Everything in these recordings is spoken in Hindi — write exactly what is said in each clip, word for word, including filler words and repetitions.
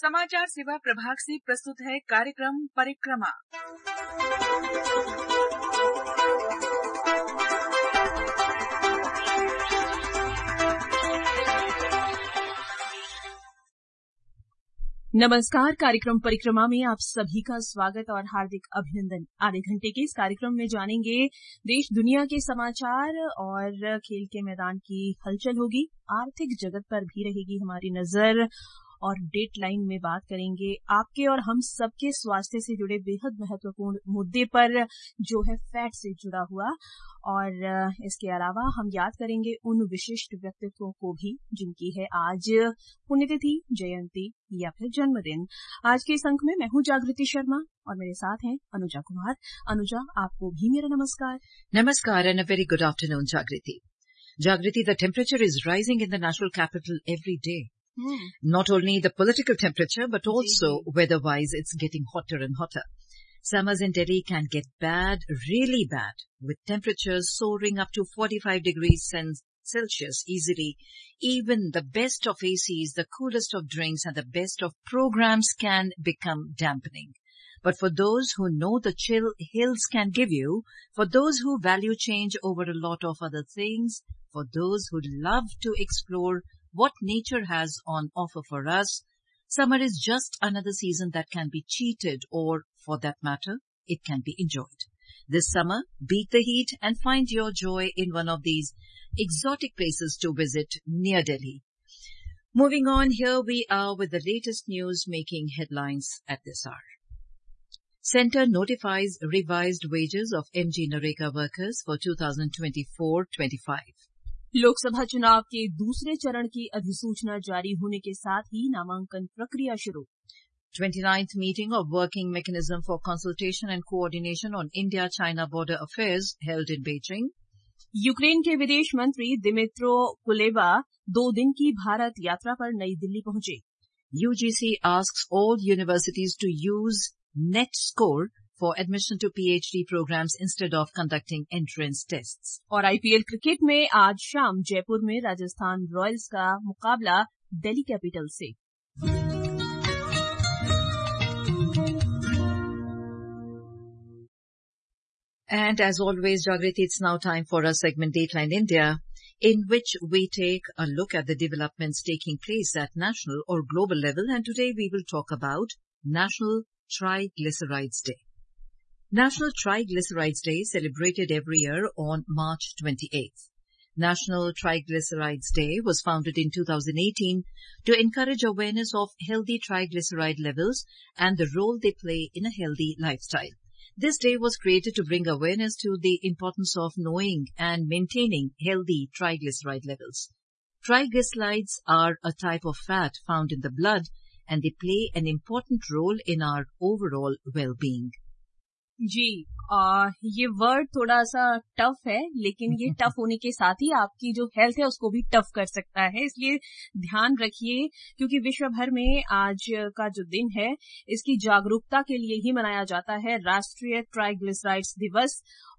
समाचार सेवा प्रभाग से प्रस्तुत है कार्यक्रम परिक्रमा। नमस्कार, कार्यक्रम परिक्रमा में आप सभी का स्वागत और हार्दिक अभिनंदन। आधे घंटे के इस कार्यक्रम में जानेंगे देश दुनिया के समाचार और खेल के मैदान की हलचल होगी। आर्थिक जगत पर भी रहेगी हमारी नजर और डेडलाइन में बात करेंगे आपके और हम सबके स्वास्थ्य से जुड़े बेहद महत्वपूर्ण मुद्दे पर, जो है फैट से जुड़ा हुआ। और इसके अलावा हम याद करेंगे उन विशिष्ट व्यक्तित्वों को भी जिनकी है आज पुण्यतिथि, जयंती या फिर जन्मदिन। आज के इस अंक में मैं हूं जागृति शर्मा और मेरे साथ हैं अनुजा कुमार। अनुजा, आपको भी मेरा नमस्कार। Namaskar and a very good afternoon, Jagriti. Jagriti, the temperature is rising in the national capital every day. Hmm. Not only the political temperature, but also weather-wise, it's getting hotter and hotter. Summers in Delhi can get bad, really bad, with temperatures soaring up to forty-five degrees Celsius easily. Even the best of A Cs, the coolest of drinks, and the best of programs can become dampening. But for those who know the chill hills can give you, for those who value change over a lot of other things, for those who love to explore what nature has on offer for us, summer is just another season that can be cheated or, for that matter, it can be enjoyed. This summer, beat the heat and find your joy in one of these exotic places to visit near Delhi. Moving on, here we are with the latest news making headlines at this hour. Centre notifies revised wages of M G Nareka workers for twenty twenty-four twenty-five. Lok Sabha चुनाव के दूसरे चरण की अधिसूचना जारी होने के साथ ही नामांकन प्रक्रिया शुरू। twenty-ninth meeting of Working Mechanism for Consultation and Coordination on India-China Border Affairs held in Beijing. Ukraine के विदेश मंत्री दिमित्रो कुलेबा दो दिन की भारत यात्रा पर नई दिल्ली पहुंचे। U G C asks all universities to use net score for admission to P H D programs instead of conducting entrance tests. और आई पी एल क्रिकेट में आज शाम जयपुर में राजस्थान रॉयल्स का मुकाबला दिल्ली कैपिटल से। And as always, Jagriti, it's now time for our segment Dateline India, in which we take a look at the developments taking place at national or global level. And today we will talk about National Triglycerides Day. National Triglycerides Day is celebrated every year on March twenty-eighth. National Triglycerides Day was founded in two thousand eighteen to encourage awareness of healthy triglyceride levels and the role they play in a healthy lifestyle. This day was created to bring awareness to the importance of knowing and maintaining healthy triglyceride levels. Triglycerides are a type of fat found in the blood, and they play an important role in our overall well-being. जी, आ, ये वर्ड थोड़ा सा टफ है, लेकिन ये टफ होने के साथ ही आपकी जो हेल्थ है उसको भी टफ कर सकता है, इसलिए ध्यान रखिए। क्योंकि विश्व भर में आज का जो दिन है इसकी जागरूकता के लिए ही मनाया जाता है, राष्ट्रीय ट्राइग्लिसराइड्स दिवस।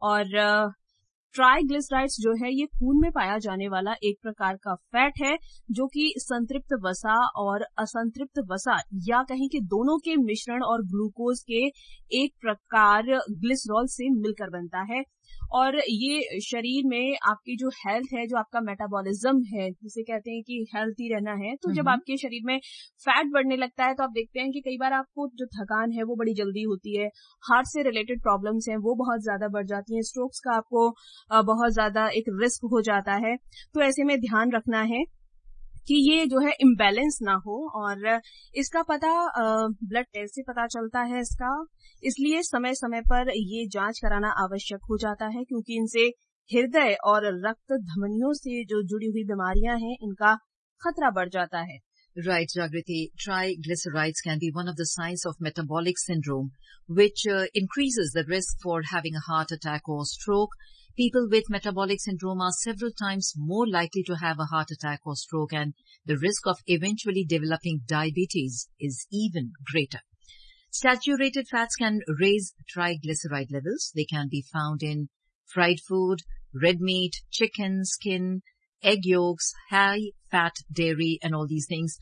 और ट्राइग्लिसराइड्स जो है ये खून में पाया जाने वाला एक प्रकार का फैट है, जो कि संतृप्त वसा और असंतृप्त वसा या कहीं के दोनों के मिश्रण और ग्लूकोज के एक प्रकार ग्लिसरॉल से मिलकर बनता है। और ये शरीर में आपकी जो हेल्थ है, जो आपका मेटाबॉलिज्म है, जिसे कहते हैं कि हेल्थी रहना है, तो जब आपके शरीर में फैट बढ़ने लगता है तो आप देखते हैं कि कई बार आपको जो थकान है वो बड़ी जल्दी होती है, हार्ट से रिलेटेड प्रॉब्लम्स हैं वो बहुत ज्यादा बढ़ जाती हैं, स्ट्रोक्स का आपको बहुत ज्यादा एक रिस्क हो जाता है। तो ऐसे में ध्यान रखना है कि ये जो है इम्बैलेंस ना हो। और इसका पता ब्लड टेस्ट से पता चलता है इसका, इसलिए समय समय पर ये जांच कराना आवश्यक हो जाता है, क्योंकि इनसे हृदय और रक्त धमनियों से जो जुड़ी हुई बीमारियां हैं इनका खतरा बढ़ जाता है। Right, Jagriti. Triglycerides can be one of the signs of metabolic syndrome, which uh, increases the risk for having a heart attack or stroke. People with metabolic syndrome are several times more likely to have a heart attack or stroke, and the risk of eventually developing diabetes is even greater. Saturated fats can raise triglyceride levels. They can be found in fried food, red meat, chicken, skin, egg yolks, high-fat dairy, and all these things.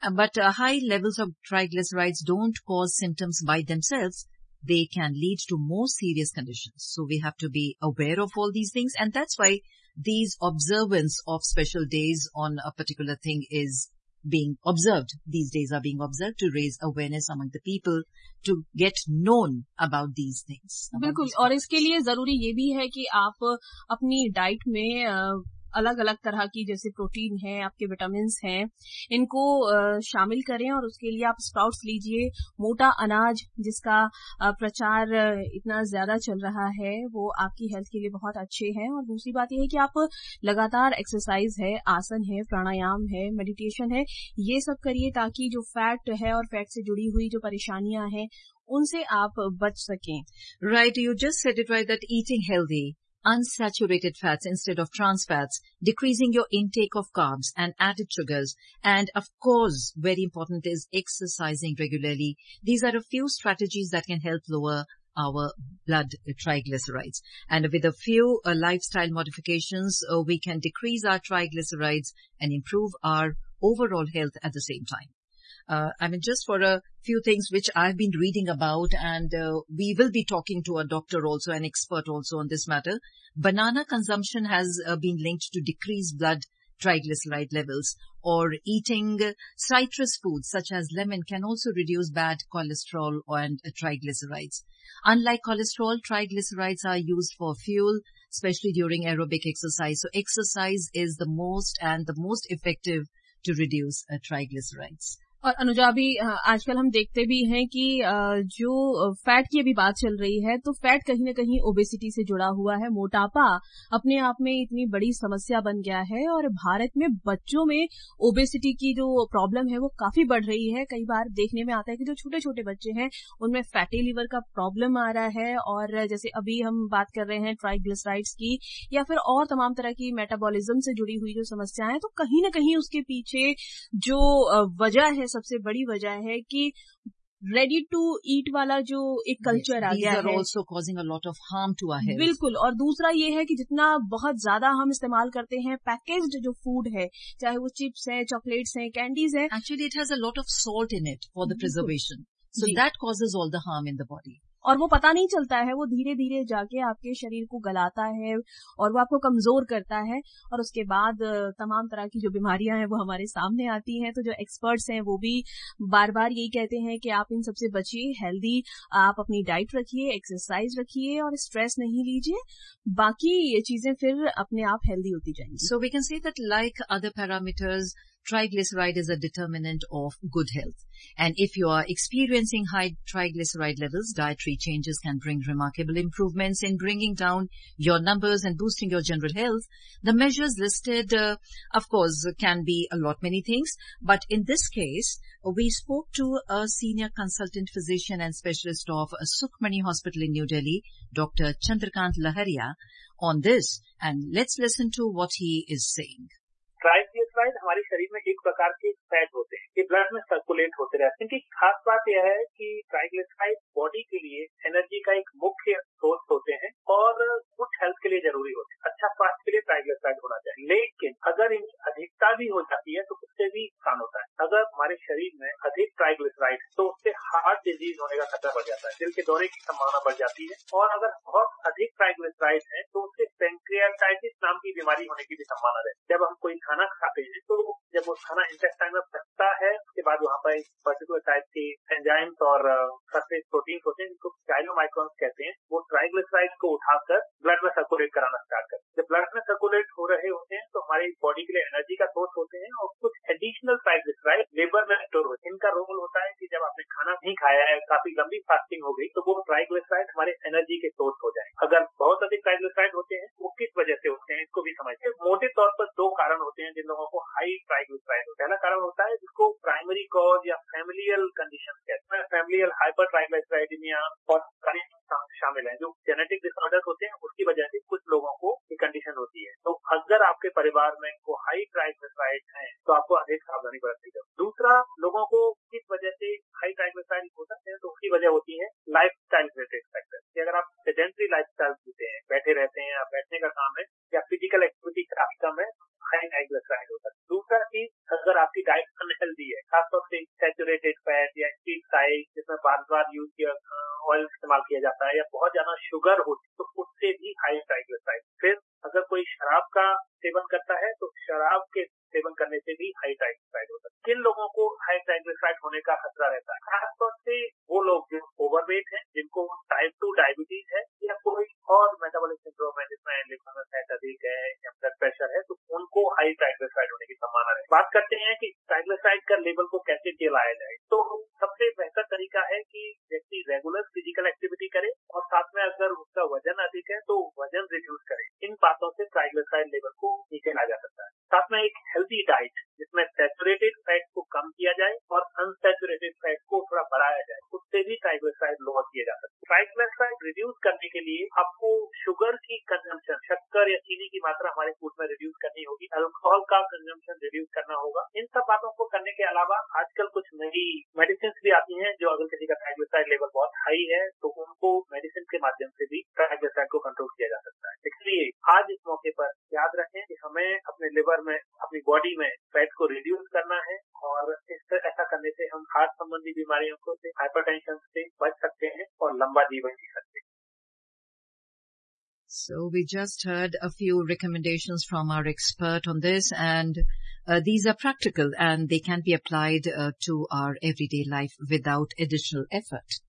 But uh, high levels of triglycerides don't cause symptoms by themselves. They can lead to more serious conditions. So we have to be aware of all these things. And that's why these observance of special days on a particular thing is being observed. These days are being observed to raise awareness among the people, to get known about these things. बिल्कुल, और इसके लिए जरूरी ये भी है कि आप अपनी डाइट में अलग अलग तरह की जैसे प्रोटीन है, आपके विटामिन्स हैं, इनको शामिल करें और उसके लिए आप स्प्राउट्स लीजिए. मोटा अनाज जिसका प्रचार इतना ज्यादा चल रहा है वो आपकी हेल्थ के लिए बहुत अच्छे हैं. और दूसरी बात यह है कि आप लगातार एक्सरसाइज है, आसन है, प्राणायाम है, मेडिटेशन है, ये सब करिए ताकि जो फैट है और फैट से जुड़ी हुई जो परेशानियां हैं उनसे आप बच सकें. Right, you just said it right that eating healthy, unsaturated fats instead of trans fats, decreasing your intake of carbs and added sugars, and of course, very important is exercising regularly. These are a few strategies that can help lower our blood triglycerides. And with a few uh, lifestyle modifications, uh, we can decrease our triglycerides and improve our overall health at the same time. Uh, I mean, just for a few things which I've been reading about, and uh, we will be talking to a doctor also, an expert also on this matter. Banana consumption has uh, been linked to decreased blood triglyceride levels, or eating uh, citrus foods such as lemon can also reduce bad cholesterol and uh, triglycerides. Unlike cholesterol, triglycerides are used for fuel, especially during aerobic exercise. So exercise is the most and the most effective to reduce uh, triglycerides. और अनुजा भी आजकल हम देखते भी हैं कि जो फैट की अभी बात चल रही है तो फैट कहीं ना कहीं ओबेसिटी से जुड़ा हुआ है. मोटापा अपने आप में इतनी बड़ी समस्या बन गया है और भारत में बच्चों में ओबेसिटी की जो प्रॉब्लम है वो काफी बढ़ रही है. कई बार देखने में आता है कि जो छोटे छोटे बच्चे हैं उनमें फैटी लिवर का प्रॉब्लम आ रहा है. और जैसे अभी हम बात कर रहे हैं ट्राइग्लिसराइड्स की या फिर और तमाम तरह की मेटाबॉलिज्म से जुड़ी हुई जो समस्याएं, तो कहीं ना कहीं उसके पीछे जो वजह है, सबसे बड़ी वजह है कि रेडी टू ईट वाला जो एक कल्चर आ गया है. These are also causing a lot of harm to our health. बिल्कुल. और दूसरा ये है कि जितना बहुत ज्यादा हम इस्तेमाल करते हैं पैकेज्ड जो फूड है, चाहे वो चिप्स है, चॉकलेट्स हैं, कैंडीज है, actually it has a lot of salt in it for the preservation. So that causes all the harm in the body. और वो पता नहीं चलता है, वो धीरे धीरे जाके आपके शरीर को गलाता है और वो आपको कमजोर करता है और उसके बाद तमाम तरह की जो बीमारियां हैं वो हमारे सामने आती हैं. तो जो एक्सपर्ट्स हैं वो भी बार बार यही कहते हैं कि आप इन सबसे बचिए, हेल्दी आप अपनी डाइट रखिए, एक्सरसाइज रखिए और स्ट्रेस नहीं लीजिए, बाकी ये चीजें फिर अपने आप हेल्दी होती जाएंगी. So we can say that like other parameters, triglyceride is a determinant of good health. And if you are experiencing high triglyceride levels, dietary changes can bring remarkable improvements in bringing down your numbers and boosting your general health. The measures listed, uh, of course, can be a lot many things. But in this case, we spoke to a senior consultant physician and specialist of Sukhmani Hospital in New Delhi, Doctor Chandrakant Laharia, on this. And let's listen to what he is saying. Triglyceride हमारे शरीर में एक प्रकार के फैट होते हैं, ये ब्लड में सर्कुलेट होते रहते हैं. इनकी खास बात यह है कि ट्राइग्लिसराइड बॉडी के लिए एनर्जी का एक मुख्य सोर्स होते हैं और गुड हेल्थ के लिए जरूरी होते हैं. अच्छा स्वास्थ्य के लिए ट्राइग्लिसराइड होना चाहिए. लेकिन अगर इनकी अधिकता भी हो जाती है तो उससे भी नुकसान होता है. अगर हमारे शरीर में अधिक ट्राइग्लिसराइड तो उससे हार्ट डिजीज होने का खतरा बढ़ जाता है, दिल के दौरे की संभावना बढ़ जाती है. और अगर बहुत अधिक ट्राइग्लिसराइड है तो उससे पेंक्रियाटाइटिस नाम की बीमारी होने की भी संभावना रहती है. जब हम कोई खाना खाते हैं तो जब वो खाना इंटेस्टाइन में पचता है उसके बाद वहाँ पर पर्टिकुलर टाइप के एंजाइम्स और सरफेस प्रोटीन्स होते हैं जिनको चाइलोमाइक्रोन्स कहते हैं, वो ट्राइग्लिसराइड को उठाकर ब्लड में सर्कुलेट कराना स्टार्ट करते हैं. जब ब्लड में सर्कुलेट हो रहे होते हैं तो हमारी बॉडी के लिए एनर्जी का सोर्स होते हैं और कुछ एडिशनल ट्राइग्लिसराइड लिवर में स्टोर होते हैं. इनका रोल होता है कि जब आपने खाना नहीं खाया है, काफी लंबी फास्टिंग हो गई, तो वो ट्राइग्लिसराइड हमारे एनर्जी के सोर्स हो जाए. अगर बहुत अधिक ट्राइग्लिसराइड होते हैं वो किस वजह से होते हैं इसको भी समझते हैं. मोटे तौर पर दो कारण होते हैं जिन लोगों को हाई ट्राइग्लिसराइड होता है. पहला कारण होता है जिसको प्राइमरी कॉज या फैमिलियल कंडीशन कहते हैं. फैमिलियल हाइपर ट्राइग्लिसराइडेमिया और शामिल है, जो जेनेटिक डिसऑर्डर होते हैं उसकी वजह से कुछ लोगों को ये कंडीशन होती है. तो अगर आपके परिवार में को हाई ट्राइग्लिसराइड है तो आपको अधिक सावधानी बरतनी चाहिए. दूसरा, लोगों को किस वजह से हाई ट्राइग्लिसराइड हो सकते हैं तो उसकी वजह होती है लाइफ स्टाइल रिलेटेड फैक्टर. अगर आप सेडेंटरी लाइफ स्टाइल जीते हैं, बैठे रहते हैं या बैठने का काम है या फिजिकल एक्टिविटी काफी कम है, हाई ट्राइग्लिसराइड होता है. दूसरा चीज, अगर आपकी डाइट अनहेल्दी है, खासतौर पेस्टिसाइड जिसमें बार बार यूज किया ऑयल इस्तेमाल किया जाता है या बहुत ज्यादा शुगर होती है तो उससे भी हाई ट्राइग्लिसराइड। फिर अगर कोई शराब का सेवन करता है तो शराब के सेवन करने से भी हाई ट्राइग्लिसराइड होता है। किन लोगों को हाई ट्राइग्लिसराइड होने का खतरा रहता है? खासतौर से वो लोग जो ओवरवेट हैं, जिनको टाइप टू डायबिटीज है या कोई और मेटाबॉलिक सिंड्रोम है जिसमें लिवर में फैट अधिक है या ब्लड प्रेशर है, तो उनको हाई ट्राइग्लिसराइड होने की संभावना है। बात करते हैं कि ट्राइग्लिसराइड का लेवल को कैसे गिराया जाए, तो सबसे बेहतर तरीका है कि व्यक्ति रेगुलर फिजिकल एक्टिविटी करे और साथ में अगर उसका वजन अधिक है तो वजन रिड्यूस करे। इन बातों से ट्राइग्लिसराइड लेवल को नीचे ला जा सकता है। साथ में एक हेल्दी डाइट जिसमें सैचुरेटेड फैट को कम किया जाए और अनसैचुरेटेड फैट को थोड़ा बढ़ाया जाए, उससे भी ट्राइग्लिसराइड लोअर किए जा सकते हैं। ट्राइग्लिसराइड रिड्यूस करने के लिए आपको शुगर की कंजम्पशन, शक्कर या चीनी की मात्रा हमारे फूड में रिड्यूस करनी होगी, अल्कोहल का कंजम्पशन रिड्यूस करना होगा। इन सब बातों को करने के अलावा आजकल कुछ नई मेडिसिन भी आती हैं जो अगर किसी का ट्राइग्लिसराइड लेवल बहुत हाई है तो उनको मेडिसिन के माध्यम से भी ट्राइग्लिसराइड को कंट्रोल किया जा सकता है। इसलिए आज इस मौके पर याद रखें कि हमें अपने लिवर में, अपनी बॉडी में फैट को रिड्यूस करना है और इस ऐसा करने से हम हार्ट संबंधी बीमारियों को से, हाइपरटेंशन से बच सकते हैं और लंबा जीवन जी सकते हैं। So we just heard a few recommendations from our expert on this, and uh, these are practical and they can be applied uh, to our everyday life without additional effort.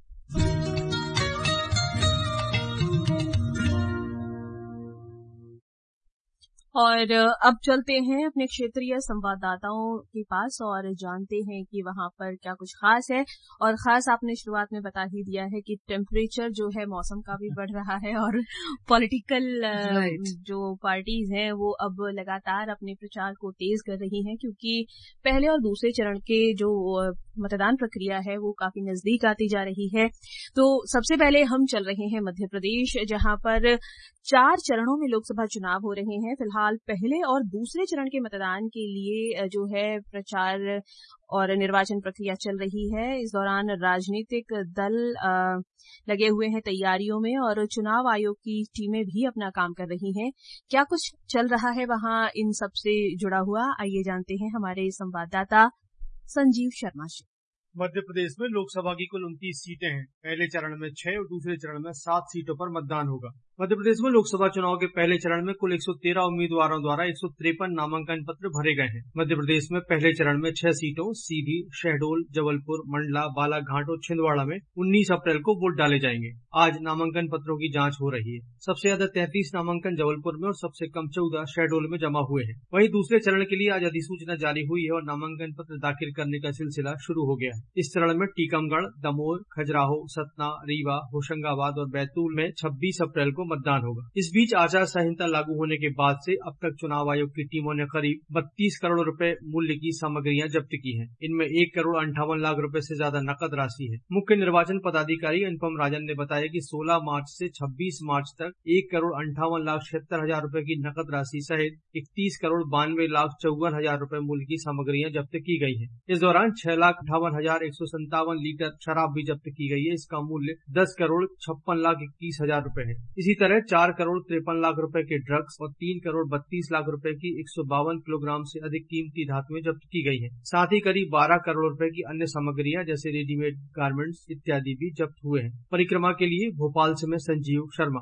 और अब चलते हैं अपने क्षेत्रीय संवाददाताओं के पास और जानते हैं कि वहां पर क्या कुछ खास है। और खास आपने शुरुआत में बता ही दिया है कि टेम्परेचर जो है मौसम का भी बढ़ रहा है और पॉलिटिकल right. जो पार्टीज हैं वो अब लगातार अपने प्रचार को तेज कर रही हैं, क्योंकि पहले और दूसरे चरण के जो मतदान प्रक्रिया है वो काफी नजदीक आती जा रही है। तो सबसे पहले हम चल रहे हैं मध्य प्रदेश, जहां पर चार चरणों में लोकसभा चुनाव हो रहे हैं। फिलहाल पहले और दूसरे चरण के मतदान के लिए जो है प्रचार और निर्वाचन प्रक्रिया चल रही है। इस दौरान राजनीतिक दल आ, लगे हुए हैं तैयारियों में और चुनाव आयोग की टीमें भी अपना काम कर रही हैं। क्या कुछ चल रहा है वहां इन सब से जुड़ा हुआ, आइए जानते हैं हमारे संवाददाता संजीव शर्मा से। मध्य प्रदेश में लोकसभा की कुल उनतीस सीटें हैं। पहले चरण में छह और दूसरे चरण में सात सीटों पर मतदान होगा। मध्य प्रदेश में लोकसभा चुनाव के पहले चरण में कुल एक सौ तेरह उम्मीदवारों द्वारा एक सौ तिरपन नामांकन पत्र भरे गए हैं। मध्य प्रदेश में पहले चरण में छह सीटों सीधी, शहडोल, जबलपुर, मंडला, बालाघाट और छिंदवाड़ा में उन्नीस अप्रैल को वोट डाले जाएंगे। आज नामांकन पत्रों की जांच हो रही है। सबसे ज्यादा तैंतीस नामांकन जबलपुर में और सबसे कम चौदह शहडोल में जमा हुए हैं। वहीं दूसरे चरण के लिए आज अधिसूचना जारी हुई है और नामांकन पत्र दाखिल करने का सिलसिला शुरू हो गया है। इस चरण में टीकमगढ़, दमोह, खजुराहो, सतना, रीवा, होशंगाबाद और बैतूल में छब्बीस अप्रैल को मतदान होगा। इस बीच आचार संहिता लागू होने के बाद से अब तक चुनाव आयोग की टीमों ने करीब बत्तीस करोड़ रुपए मूल्य की सामग्रियां जब्त की हैं। इनमें एक करोड़ अंठावन लाख रुपए से ज्यादा नकद राशि है। मुख्य निर्वाचन पदाधिकारी अनुपम राजन ने बताया कि सोलह मार्च से छब्बीस मार्च तक एक करोड़ अंठावन लाख छिहत्तर हजार रुपए की नकद राशि सहित इकतीस करोड़ बानवे लाख चौवन हजार रुपए मूल्य की सामग्रियां जब्त की गई है। इस दौरान छह लाख अठावन हजार एक सौ संतावन लीटर शराब भी जब्त की गई है। इसका मूल्य दस करोड़ छप्पन लाख इक्कीस हजार रुपए है। इसी तरह चार करोड़ तिरपन लाख रुपए के ड्रग्स और तीन करोड़ बत्तीस लाख रुपए की एक सौ बावन किलोग्राम से अधिक कीमती धातुएं जब्त की गई है। साथ ही करीब बारह करोड़ रुपए की अन्य सामग्रियां जैसे रेडीमेड गारमेंट्स इत्यादि भी जब्त हुए हैं। परिक्रमा के लिए भोपाल से मैं संजीव शर्मा।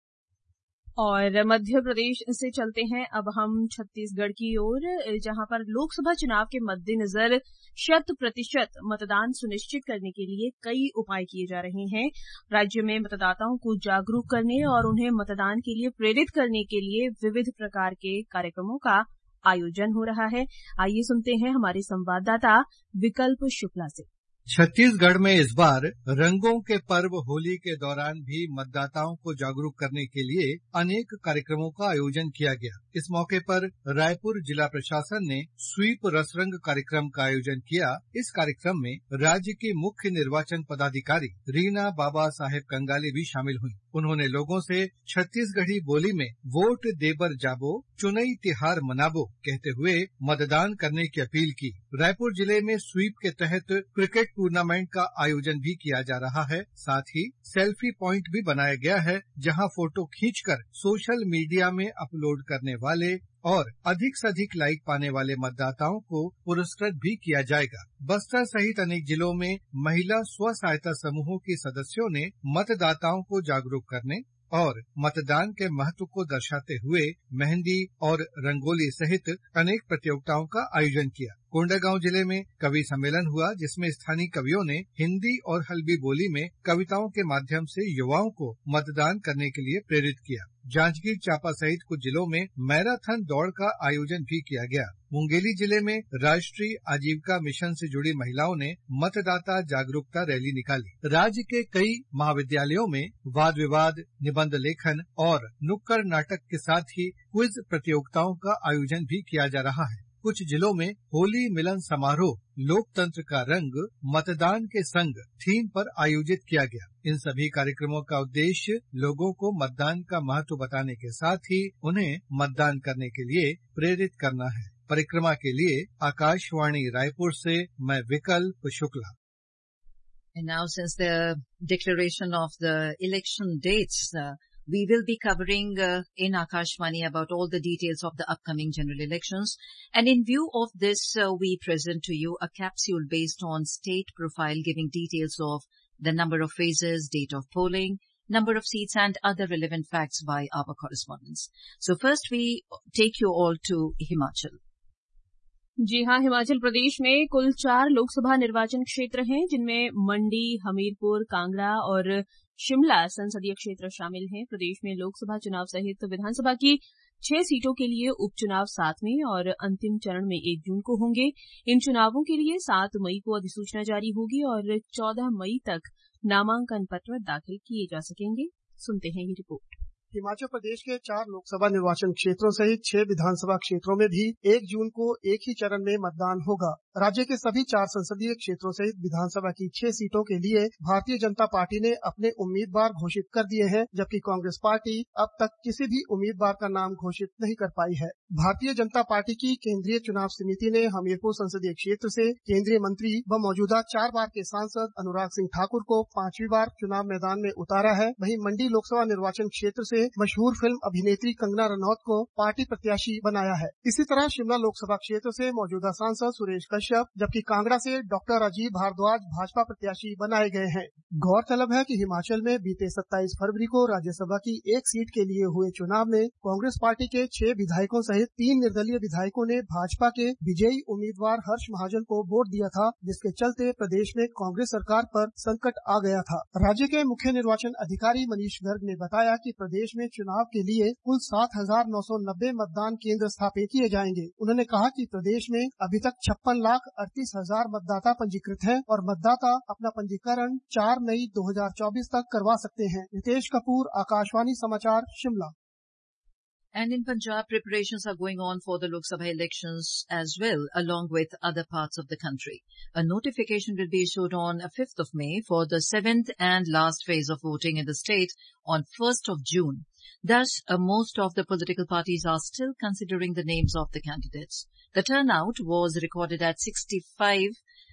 और मध्य प्रदेश से चलते हैं अब हम छत्तीसगढ़ की ओर, जहां पर लोकसभा चुनाव के मद्देनजर शत प्रतिशत मतदान सुनिश्चित करने के लिए कई उपाय किए जा रहे हैं। राज्य में मतदाताओं को जागरूक करने और उन्हें मतदान के लिए प्रेरित करने के लिए विविध प्रकार के कार्यक्रमों का आयोजन हो रहा है। आइए सुनते हैं हमारे संवाददाता विकल्प शुक्ला से। छत्तीसगढ़ में इस बार रंगों के पर्व होली के दौरान भी मतदाताओं को जागरूक करने के लिए अनेक कार्यक्रमों का आयोजन किया गया। इस मौके पर रायपुर जिला प्रशासन ने स्वीप रसरंग कार्यक्रम का आयोजन किया। इस कार्यक्रम में राज्य की मुख्य निर्वाचन पदाधिकारी रीना बाबा साहेब कंगाली भी शामिल हुई। उन्होंने लोगों से छत्तीसगढ़ी बोली में वोट देबर जाबो, चुनाई तिहार मनाबो कहते हुए मतदान करने की अपील की। रायपुर जिले में स्वीप के तहत क्रिकेट टूर्नामेंट का आयोजन भी किया जा रहा है। साथ ही सेल्फी पॉइंट भी बनाया गया है, जहां फोटो खींचकर सोशल मीडिया में अपलोड करने वाले और अधिक से अधिक लाइक पाने वाले मतदाताओं को पुरस्कृत भी किया जाएगा। बस्तर सहित अनेक जिलों में महिला स्व सहायता समूहों के सदस्यों ने मतदाताओं को जागरूक करने और मतदान के महत्व को दर्शाते हुए मेहंदी और रंगोली सहित अनेक प्रतियोगिताओं का आयोजन किया। कोंडागांव जिले में कवि सम्मेलन हुआ, जिसमें स्थानीय कवियों ने हिंदी और हल्बी बोली में कविताओं के माध्यम से युवाओं को मतदान करने के लिए प्रेरित किया। जांजगीर चांपा सहित कुछ जिलों में मैराथन दौड़ का आयोजन भी किया गया। मुंगेली जिले में राष्ट्रीय आजीविका मिशन से जुड़ी महिलाओं ने मतदाता जागरूकता रैली निकाली। राज्य के कई महाविद्यालयों में वाद विवाद, निबंध लेखन और नुक्कड़ नाटक के साथ ही क्विज प्रतियोगिताओं का आयोजन भी किया जा रहा है। कुछ जिलों में होली मिलन समारोह लोकतंत्र का रंग मतदान के संग थीम पर आयोजित किया गया। इन सभी कार्यक्रमों का उद्देश्य लोगों को मतदान का महत्व बताने के साथ ही उन्हें मतदान करने के लिए प्रेरित करना है। परिक्रमा के लिए आकाशवाणी रायपुर से मैं विकल्प Shukla. And now, since the declaration of the election dates, uh, we will be covering uh, in Akashvani about all the details of the upcoming general elections. And in view of this, uh, we present to you a capsule based on state profile giving details of the number of phases, date of polling, number of seats and other relevant facts by our correspondents. So first we take you all to Himachal. जी हाँ, हिमाचल प्रदेश में कुल चार लोकसभा निर्वाचन क्षेत्र हैं, जिनमें मंडी, हमीरपुर, कांगड़ा और शिमला संसदीय क्षेत्र शामिल हैं। प्रदेश में लोकसभा चुनाव सहित विधानसभा की छह सीटों के लिए उपचुनाव सातवें और अंतिम चरण में एक जून को होंगे। इन चुनावों के लिए सात मई को अधिसूचना जारी होगी और चौदह मई तक नामांकन पत्र दाखिल किए जा सकेंगे। सुनते हैं ये रिपोर्ट। हिमाचल प्रदेश के चार लोकसभा निर्वाचन क्षेत्रों सहित छह विधानसभा क्षेत्रों में भी एक जून को एक ही चरण में मतदान होगा। राज्य के सभी चार संसदीय क्षेत्रों सहित विधानसभा की छह सीटों के लिए भारतीय जनता पार्टी ने अपने उम्मीदवार घोषित कर दिए हैं, जबकि कांग्रेस पार्टी अब तक किसी भी उम्मीदवार का नाम घोषित नहीं कर पाई है। भारतीय जनता पार्टी की केंद्रीय चुनाव समिति ने हमीरपुर संसदीय क्षेत्र से केंद्रीय मंत्री व मौजूदा चार बार के सांसद अनुराग सिंह ठाकुर को पांचवी बार चुनाव मैदान में उतारा है। वहीं मंडी लोकसभा निर्वाचन क्षेत्र से मशहूर फिल्म अभिनेत्री कंगना रनौत को पार्टी प्रत्याशी बनाया है। इसी तरह शिमला लोकसभा क्षेत्र से मौजूदा सांसद सुरेश कश्यप, जबकि कांगड़ा से डॉक्टर राजीव भारद्वाज भाजपा प्रत्याशी बनाए गए हैं। गौरतलब है कि हिमाचल में बीते सत्ताईस फरवरी को राज्यसभा की एक सीट के लिए हुए चुनाव में कांग्रेस पार्टी के छह विधायकों सहित तीन निर्दलीय विधायकों ने भाजपा के विजयी उम्मीदवार हर्ष महाजन को वोट दिया था, जिसके चलते प्रदेश में कांग्रेस सरकार पर संकट आ गया था। राज्य के मुख्य निर्वाचन अधिकारी मनीष गर्ग ने बताया कि प्रदेश में चुनाव के लिए कुल सात हजार नौ सौ नब्बे मतदान केंद्र स्थापित किए जाएंगे। उन्होंने कहा कि प्रदेश में अभी तक छप्पन लाख अड़तीस हजार मतदाता पंजीकृत हैं और मतदाता अपना पंजीकरण चार मई दो हजार चौबीस तक करवा सकते हैं। रितेश कपूर, आकाशवाणी समाचार, Shimla. And in Punjab, preparations are going on for the Lok Sabha elections as well, along with other parts of the country. A notification will be issued on fifth of May for the seventh and last phase of voting in the state on first of June. Thus, uh, most of the political parties are still considering the names of the candidates. The turnout was recorded at sixty-five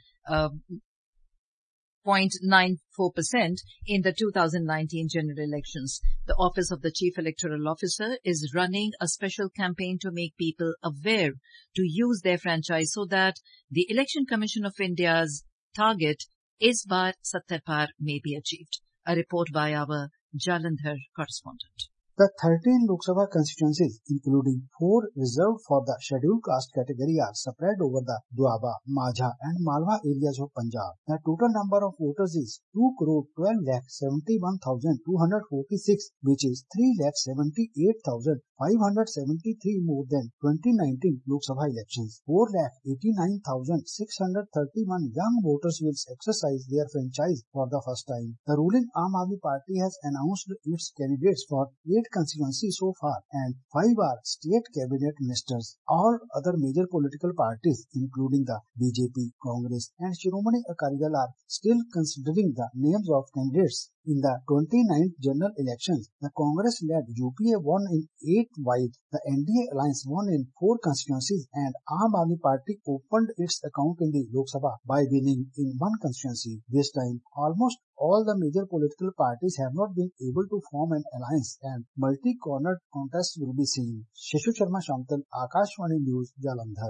point nine four percent in the two thousand nineteen general elections. The Office of the Chief Electoral Officer is running a special campaign to make people aware to use their franchise so that the Election Commission of India's target is bar sattar par may be achieved. A report by our Jalandhar correspondent. The thirteen Lok Sabha constituencies, including four reserved for the scheduled caste category, are spread over the Doaba, Majha and Malwa areas of Punjab. The total number of voters is two crore twelve lakh seventy-one thousand two hundred forty-six, which is three lakh seventy-eight thousand five hundred seventy-three more than twenty nineteen Lok Sabha elections. four lakh eighty-nine thousand six hundred thirty-one young voters will exercise their franchise for the first time. The ruling Aam Aadmi Party has announced its candidates for eight constituencies so far, and five are state cabinet ministers. All other major political parties, including the B J P, Congress and Shiromani Akali Dal, are still considering the names of candidates. In the twenty-ninth general elections, the Congress-led U P A won in eight, while the N D A alliance won in four constituencies, and Aam Aadmi Party opened its account in the Lok Sabha by winning in one constituency. This time, almost all the major political parties have not been able to form an alliance and multi-cornered contests will be seen. Shashu Sharma Shamtal, Akashvani News, Jalandhar.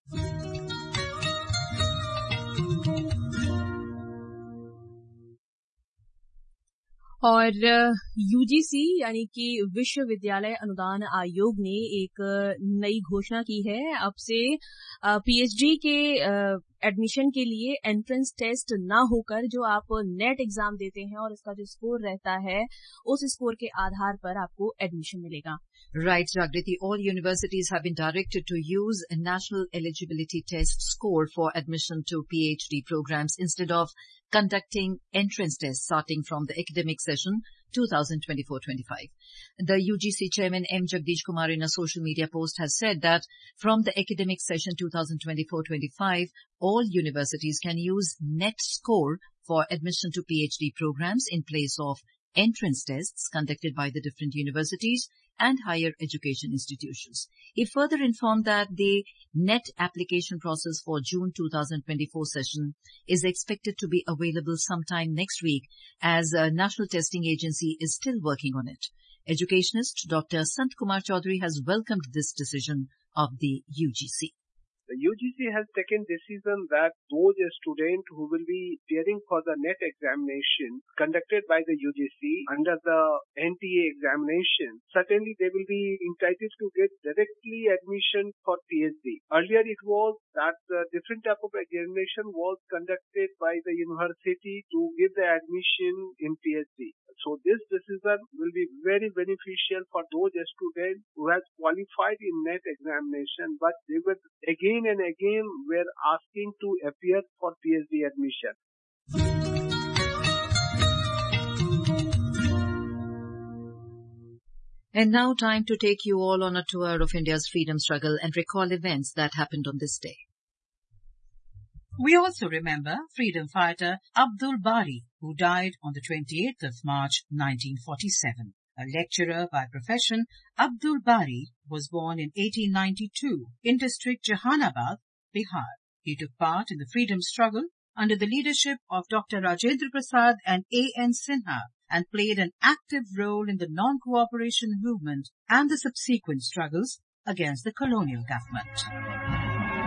और यूजीसी यानी कि विश्वविद्यालय अनुदान आयोग ने एक नई घोषणा की है। अब से पीएचडी के एडमिशन के लिए एंट्रेंस टेस्ट ना होकर जो आप नेट एग्जाम देते हैं और इसका जो स्कोर रहता है उस स्कोर के आधार पर आपको एडमिशन मिलेगा। Right, Jagriti. All universities have been directed to use a national eligibility test score for admission to PhD programs instead of conducting entrance tests starting from the academic session twenty twenty-four twenty-five. The U G C chairman M. Jagdish Kumar in a social media post has said that from the academic session twenty twenty-four twenty-five, all universities can use net score for admission to PhD programs in place of entrance tests conducted by the different universities and higher education institutions. He further informed that the net application process for June twenty twenty-four session is expected to be available sometime next week as a national testing agency is still working on it. Educationist Doctor Sant Kumar Chaudhary has welcomed this decision of the U G C. The U G C has taken decision that those students who will be appearing for the net examination conducted by the U G C under the N T A examination, certainly they will be entitled to get directly admission for PhD. Earlier it was that the different type of examination was conducted by the university to give the admission in PhD. So this decision will be very beneficial for those students who have qualified in net examination, but they were again and again were asking to appear for PhD admission. And now time to take you all on a tour of India's freedom struggle and recall events that happened on this day. We also remember freedom fighter Abdul Bari, who died on the twenty-eighth of March nineteen forty-seven. A lecturer by profession, Abdul Bari was born in eighteen ninety-two in district Jahanabad, Bihar. He took part in the freedom struggle under the leadership of Doctor Rajendra Prasad and A N Sinha and played an active role in the non-cooperation movement and the subsequent struggles against the colonial government.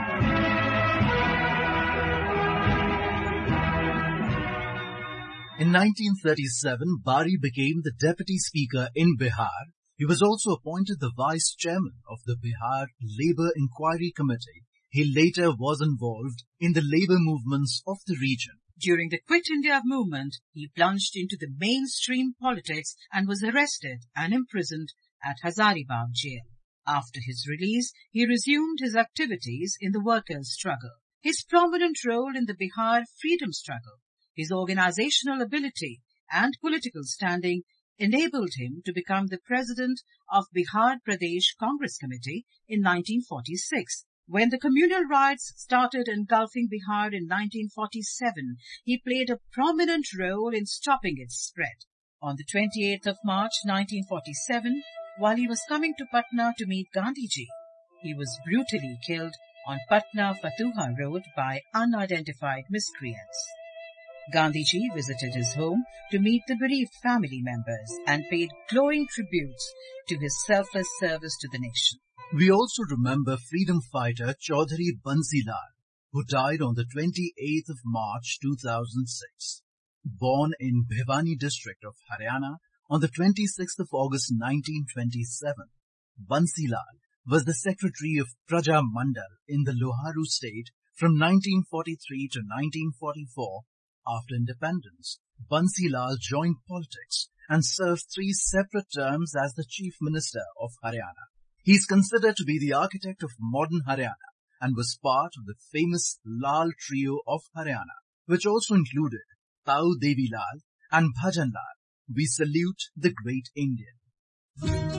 In nineteen thirty-seven, Bari became the deputy speaker in Bihar. He was also appointed the vice chairman of the Bihar Labour Inquiry Committee. He later was involved in the labour movements of the region. During the Quit India movement, he plunged into the mainstream politics and was arrested and imprisoned at Hazaribagh jail. After his release, he resumed his activities in the workers' struggle. His prominent role in the Bihar freedom struggle, his organizational ability and political standing enabled him to become the president of Bihar Pradesh Congress Committee in nineteen forty-six. When the communal riots started engulfing Bihar in nineteen forty-seven, he played a prominent role in stopping its spread. On the twenty-eighth of March nineteen forty-seven, while he was coming to Patna to meet Gandhiji, he was brutally killed on Patna-Fatuha Road by unidentified miscreants. Gandhiji visited his home to meet the bereaved family members and paid glowing tributes to his selfless service to the nation. We also remember freedom fighter Chaudhary Bansi Lal, who died on the twenty-eighth of March two thousand six. Born in Bhiwani district of Haryana on the twenty-sixth of August nineteen twenty-seven, Bansi Lal was the secretary of Praja Mandal in the Loharu state from nineteen forty-three to nineteen forty-four. After independence, Bansi Lal joined politics and served three separate terms as the Chief Minister of Haryana. He is considered to be the architect of modern Haryana and was part of the famous Lal trio of Haryana, which also included Tau Devi Lal and Bhajan Lal. We salute the great Indian.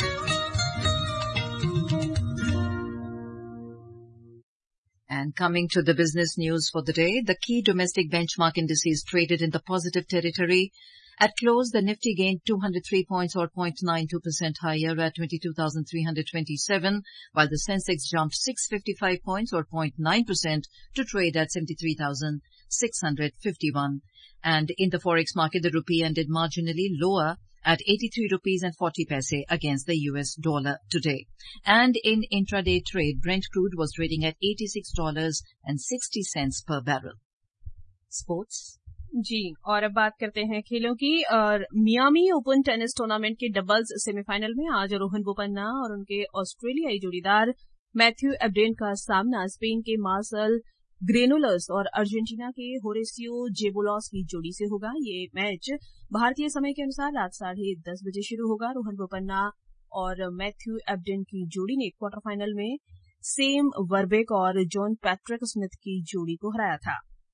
And coming to the business news for the day, the key domestic benchmark indices traded in the positive territory. At close, the Nifty gained two hundred three points or zero point nine two percent higher at twenty-two thousand three hundred twenty-seven, while the Sensex jumped six hundred fifty-five points or zero point nine percent to trade at seventy-three thousand six hundred fifty-one. And in the forex market, the rupee ended marginally lower at eighty-three rupees and forty paise against the U S dollar today. And in intraday trade, Brent crude was trading at eighty-six dollars and sixty cents per barrel. Sports? जी, और अब बात करते हैं खेलों की। और मियामी ओपन टेनिस टूर्नामेंट के डबल्स सेमीफाइनल में आज रोहन बोपन्ना और उनके ऑस्ट्रेलियाई जोड़ीदार मैथ्यू एब्डेन का सामना स्पेन के मार्सल ग्रेनोलस और अर्जेंटीना के होरेसियो जेबोलॉस की जोड़ी से होगा। ये मैच भारतीय समय के अनुसार रात साढ़े दस बजे शुरू होगा। रोहन बोपन्ना और मैथ्यू एब्डेन की जोड़ी ने क्वार्टर फाइनल में सेम वर्बेक और जॉन पैट्रिक स्मिथ की जोड़ी को हराया था।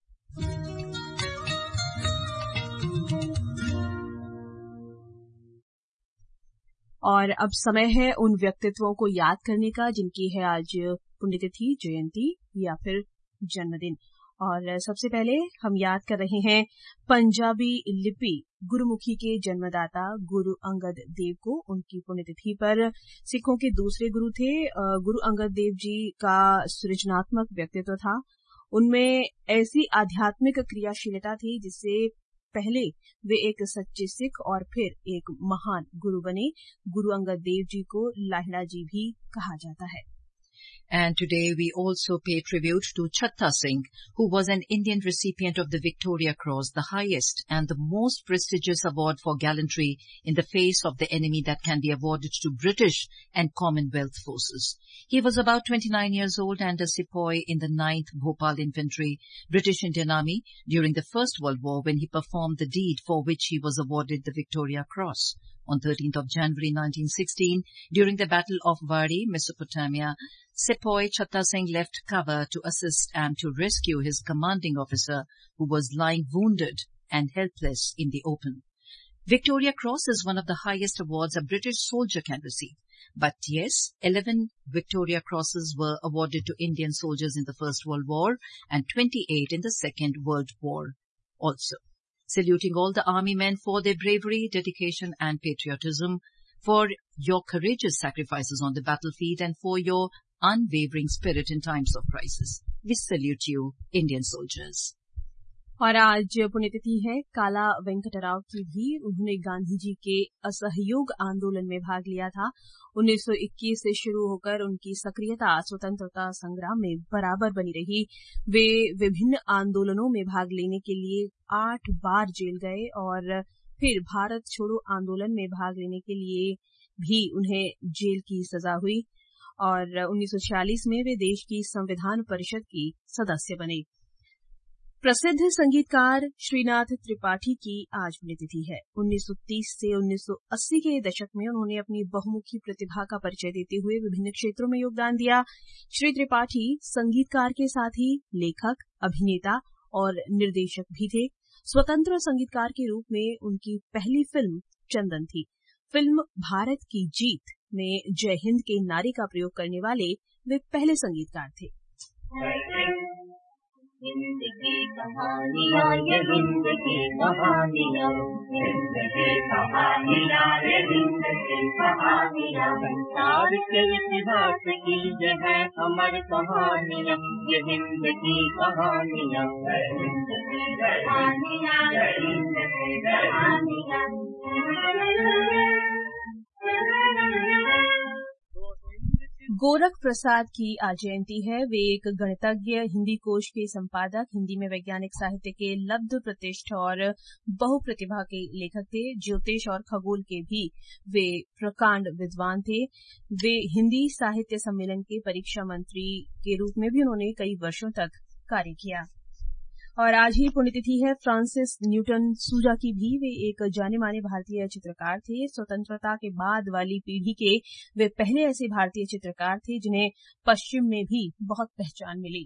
और अब समय है उन व्यक्तित्वों को याद करने का जिनकी है आज पुण्यतिथि, जयंती या फिर जन्मदिन। और सबसे पहले हम याद कर रहे हैं पंजाबी लिपि गुरुमुखी के जन्मदाता गुरु अंगद देव को। उनकी पुण्यतिथि पर सिखों के दूसरे गुरु थे। गुरु अंगद देव जी का सृजनात्मक व्यक्तित्व था। उनमें ऐसी आध्यात्मिक क्रियाशीलता थी जिससे पहले वे एक सच्चे सिख और फिर एक महान गुरु बने। गुरु अंगद देव जी को लाहिड़ा जी भी कहा जाता है। And today we also pay tribute to Chatta Singh, who was an Indian recipient of the Victoria Cross, the highest and the most prestigious award for gallantry in the face of the enemy that can be awarded to British and Commonwealth forces. He was about twenty-nine years old and a sepoy in the ninth Bhopal Infantry, British Indian Army during the First World War when he performed the deed for which he was awarded the Victoria Cross. On thirteenth of January nineteen sixteen, during the Battle of Wadi, Mesopotamia, Sepoy Chatta Singh left cover to assist and to rescue his commanding officer who was lying wounded and helpless in the open. Victoria Cross is one of the highest awards a British soldier can receive. But yes, eleven Victoria Crosses were awarded to Indian soldiers in the First World War and twenty-eight in the Second World War also. Saluting all the army men for their bravery, dedication and patriotism, for your courageous sacrifices on the battlefield and for your unwavering spirit in times of crisis. We salute you, Indian soldiers. और आज पुण्यतिथि है काला वेंकटराव की भी। उन्होंने गांधी जी के असहयोग आंदोलन में भाग लिया था। उन्नीस सौ इक्कीस से शुरू होकर उनकी सक्रियता स्वतंत्रता संग्राम में बराबर बनी रही। वे विभिन्न आंदोलनों में भाग लेने के लिए आठ बार जेल गए और फिर भारत छोड़ो आंदोलन में भाग लेने के लिए भी उन्हें जेल की सजा हुई। और उन्नीस सौ छियालीस में वे देश की संविधान परिषद की सदस्य बने। प्रसिद्ध संगीतकार श्रीनाथ त्रिपाठी की आज पुण्यतिथि है। उन्नीस सौ तीस से उन्नीस सौ अस्सी के दशक में उन्होंने अपनी बहुमुखी प्रतिभा का परिचय देते हुए विभिन्न क्षेत्रों में योगदान दिया। श्री त्रिपाठी संगीतकार के साथ ही लेखक, अभिनेता और निर्देशक भी थे। स्वतंत्र संगीतकार के रूप में उनकी पहली फिल्म चंदन थी। फिल्म भारत की जीत में जय हिंद के नारे का प्रयोग करने वाले वे पहले संगीतकार थे। हिंद की कहानियाँ, ये हिंद की कहानियाँ, हिंद की कहानियाँ, ये हिंद की कहानियाँ, संसार के इतिहास की ये है अमर कहानियाँ, ये हिंद की कहानियाँ, हिंद की कहानियाँ, हिंद की कहानियाँ। गोरख प्रसाद की आज जयंती है। वे एक गणितज्ञ, हिंदी कोश के संपादक, हिंदी में वैज्ञानिक साहित्य के लब्ध प्रतिष्ठ और बहुप्रतिभा के लेखक थे। ज्योतिष और खगोल के भी वे प्रकांड विद्वान थे। वे हिंदी साहित्य सम्मेलन के परीक्षा मंत्री के रूप में भी उन्होंने कई वर्षों तक कार्य किया। और आज ही पुण्यतिथि है फ्रांसिस न्यूटन सूजा की भी। वे एक जाने माने भारतीय चित्रकार थे। स्वतंत्रता के बाद वाली पीढ़ी के वे पहले ऐसे भारतीय चित्रकार थे जिन्हें पश्चिम में भी बहुत पहचान मिली।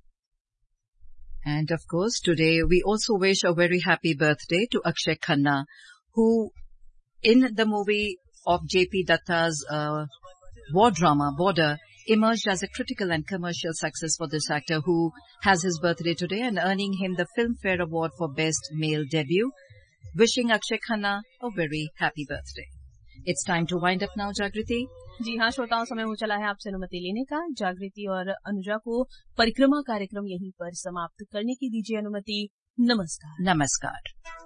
And of course, today we also wish a very happy birthday to Akshay Khanna, who in the movie of J P Datta's uh, war drama, Border, emerged as a critical and commercial success for this actor who has his birthday today and earning him the Filmfare Award for Best Male Debut. Wishing Akshay Khanna a very happy birthday. It's time to wind up now, Jagriti. जी हाँ श्रोताओं, समय हो चला है आपसे अनुमति लेने का। जागृति और अनुजा को परिक्रमा कार्यक्रम यहीं पर समाप्त करने की दीजिए अनुमति। नमस्कार। नमस्कार।